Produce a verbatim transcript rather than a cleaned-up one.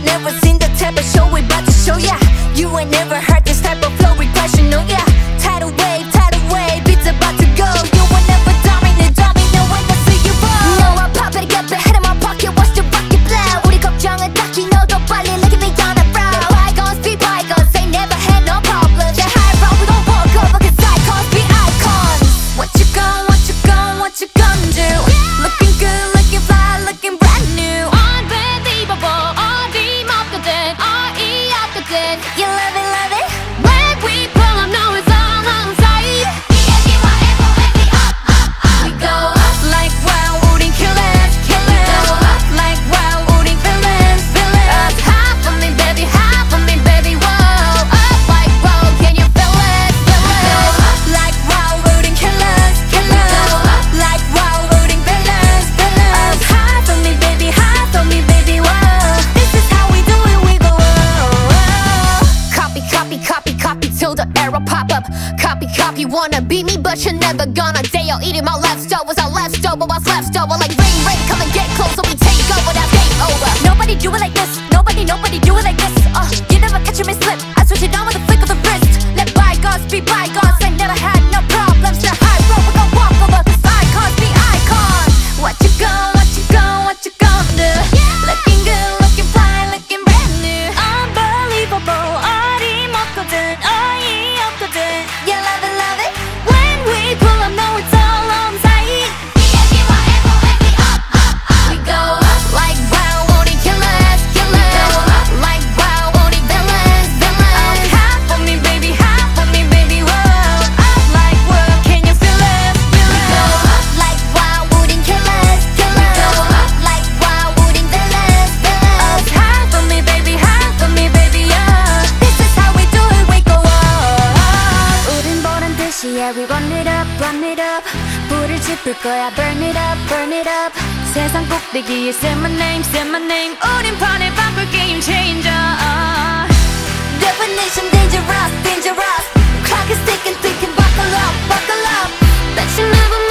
never seen that type of show we about to show ya. You ain't never heard this type of flow repression, no yeah. Tidal wave, tidal wave, beats about to go. You will never dominate, dominate when I see you roll. No, I pop it, get the head in my pocket, watch the rocket blow. 우리 걱정은 딱히 너도 빨리 look at me on a brow. The bygones be bygones, they never had no problems. They're high roll, we don't walk over, cause icons be icons. What you gon', what you gon', what you gon' do? Looking good, looking fly, looking brand new. Unbelievable, 어디 먹거든, 어이 없거든. You love it, love it? When we pull up, no it's all on sight. We go up like wow, 우린 killers, killers. We go up like wow, 우린 villains, villains. High for me, baby, high for me, baby, whoa. Up like whoa, can you feel it, feel We go it? up like wow, 우린 killers, killers. We go up like wow, 우린 villains, villains. High for me, baby, high for me, baby, whoa. This is how we do it, we go up. Copy, copy, copy, copy till the arrow pop up. Copy, copy, wanna be me, but you're never gonna dare. Eating my leftovers, our leftover, what's left over? Like rain, rain, come and get closer, we take over, that's game over. Nobody do it like this. Nobody, nobody do it like this. Uh, you never catch me slip. I switch it on with a flick of the wrist. Let bygones be bygones. I never had no problems. Now high road, we gon' walk over. Cause icons be icons. What you gon', what you gon', what you gon' do? Looking good, looking fly, looking brand new. Unbelievable. 어디 먹거든, 어이 없거든. You love it, love it? When we pull up, no it's all on sight. We go up like wow, 우린 killers, killers. We go up like wow, 우린 villains, villains. High for me, baby, high for me, baby, whoa. Up like wow, can you feel it? Feel it? We go up like wow, 우린 killers, killers. We go up like wow, 우린 villains, villains. High for me, baby, high for me, baby, yeah. This is how we do it, we go up. 우린 보란 듯이 yeah, we run it up, run it up. 불을 지필 거야, burn it up, burn it up. 세상 꼭대기에 say my name, say my name. 우린 판을 바꿀 game changer. Definition dangerous, dangerous. Clock is ticking, ticking. Buckle up, buckle up. Bet you never